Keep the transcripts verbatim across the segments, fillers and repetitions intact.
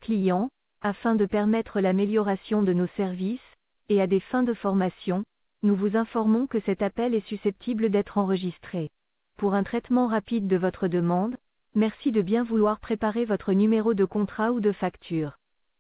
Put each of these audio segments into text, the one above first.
client, afin de permettre l'amélioration de nos services, et à des fins de formation, nous vous informons que cet appel est susceptible d'être enregistré. Pour un traitement rapide de votre demande, merci de bien vouloir préparer votre numéro de contrat ou de facture.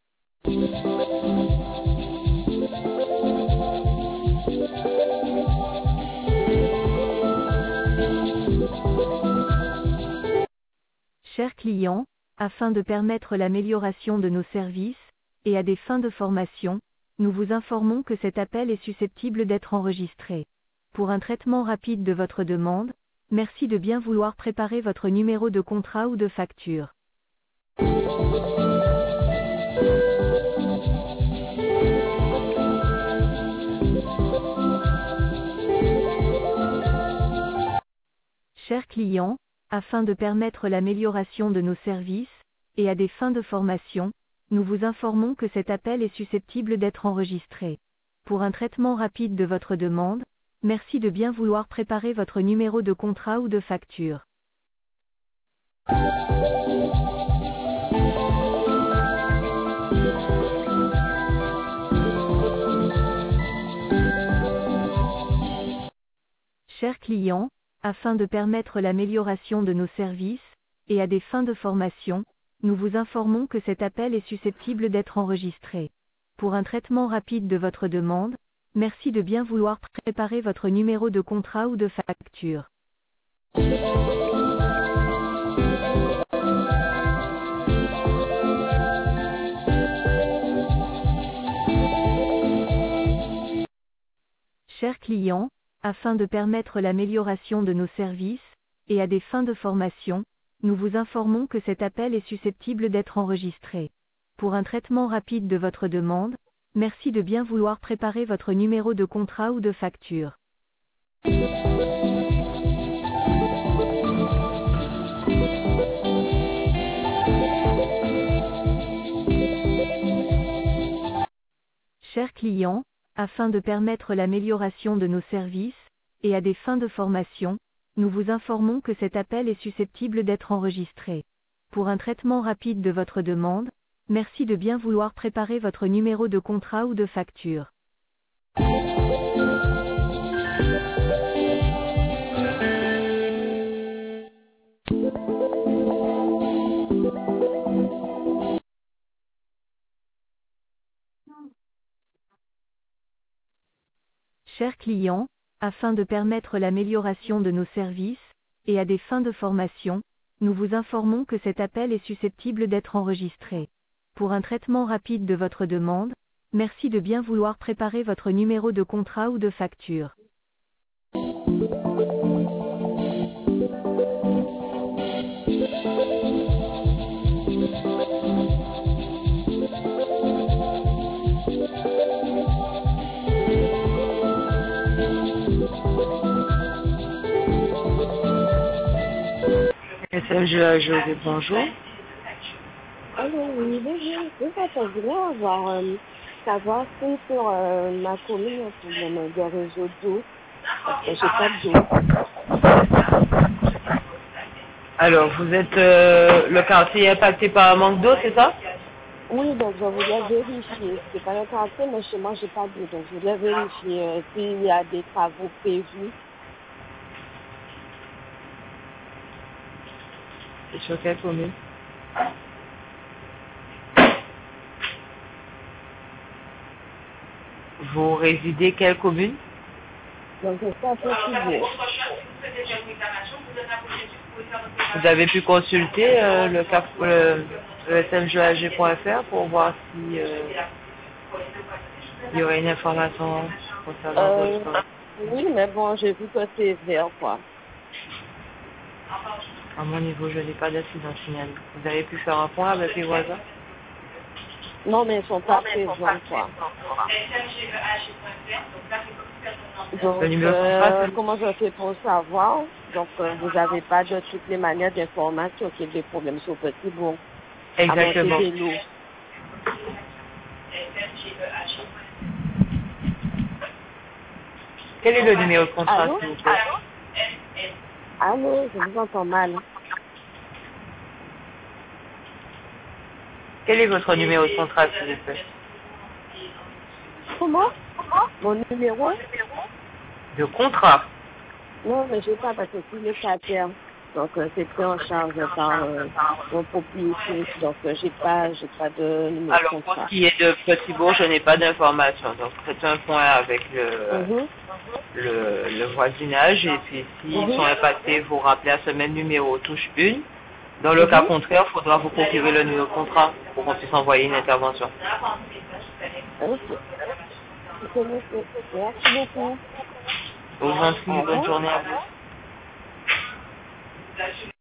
Chers clients, afin de permettre l'amélioration de nos services, et à des fins de formation, nous vous informons que cet appel est susceptible d'être enregistré. Pour un traitement rapide de votre demande, merci de bien vouloir préparer votre numéro de contrat ou de facture. Chers clients, afin de permettre l'amélioration de nos services, et à des fins de formation, nous vous informons que cet appel est susceptible d'être enregistré. Pour un traitement rapide de votre demande, merci de bien vouloir préparer votre numéro de contrat ou de facture. Chers clients, afin de permettre l'amélioration de nos services, et à des fins de formation, nous vous informons que cet appel est susceptible d'être enregistré. Pour un traitement rapide de votre demande, merci de bien vouloir préparer votre numéro de contrat ou de facture. Chers clients, afin de permettre l'amélioration de nos services, et à des fins de formation, nous vous informons que cet appel est susceptible d'être enregistré. Pour un traitement rapide de votre demande, merci de bien vouloir préparer votre numéro de contrat ou de facture. Chers clients, afin de permettre l'amélioration de nos services, et à des fins de formation, nous vous informons que cet appel est susceptible d'être enregistré. Pour un traitement rapide de votre demande, merci de bien vouloir préparer votre numéro de contrat ou de facture. Chers clients, afin de permettre l'amélioration de nos services, et à des fins de formation, nous vous informons que cet appel est susceptible d'être enregistré. Pour un traitement rapide de votre demande, merci de bien vouloir préparer votre numéro de contrat ou de facture. S M G A José, bonjour. Allô, oui, bonjour. En fait, je voulais avoir, euh, savoir si sur euh, ma commune, il y a un problème de réseau d'eau. Parce que j'ai pas d'eau. Alors, vous êtes euh, le quartier impacté par un manque d'eau, c'est ça? Oui, donc je voulais vérifier. C'est pas le quartier, mais chez moi, j'ai pas d'eau. Donc je voulais vérifier euh, s'il y a des travaux prévus. C'est sur quelle commune? Vous résidez quelle commune? Donc je suis à Fautivaux. Vous avez pu consulter euh, le, cap- le, le S M G A G point F R pour voir si euh, il y aurait une information concernant Euh, votre... oui, mais bon, j'ai vu que c'est vert, quoi. À mon niveau, je n'ai pas d'incident signalé. Vous avez pu faire un point avec les voisins? Non, mais ils sont pas présents, quoi. Donc, Le numéro de euh, contrat, c'est- comment je fais pour savoir? Donc, euh, vous n'avez pas de toutes les manières d'information qu'il y a des problèmes sur Petit Bourg. Exactement. À monter des lots. Quel est le numéro de contrat, Allô? s'il vous plaît? Allô, je vous entends mal. Quel est votre numéro de contrat, s'il vous plaît? Comment? Mon numéro? De contrat. Non, mais je n'ai pas parce que c'est locataire. Donc, euh, c'est pris en charge par euh, mon propriétaire. Donc, euh, j'ai pas, j'ai pas de numéro de Alors, pour ce contrat. qui est de Petit-Bourg, je n'ai pas d'informations. Donc, faites un point avec le, Mhm. le, le voisinage. Et puis, s'ils Mhm. sont impactés, vous rappelez à ce même numéro, touche une. Dans le cas Mhm. contraire, il faudra vous procurer le numéro de contrat pour qu'on puisse envoyer une intervention. Ok. C'est noté. Merci beaucoup. Je vous en prie, Au bonne revoir. journée à vous.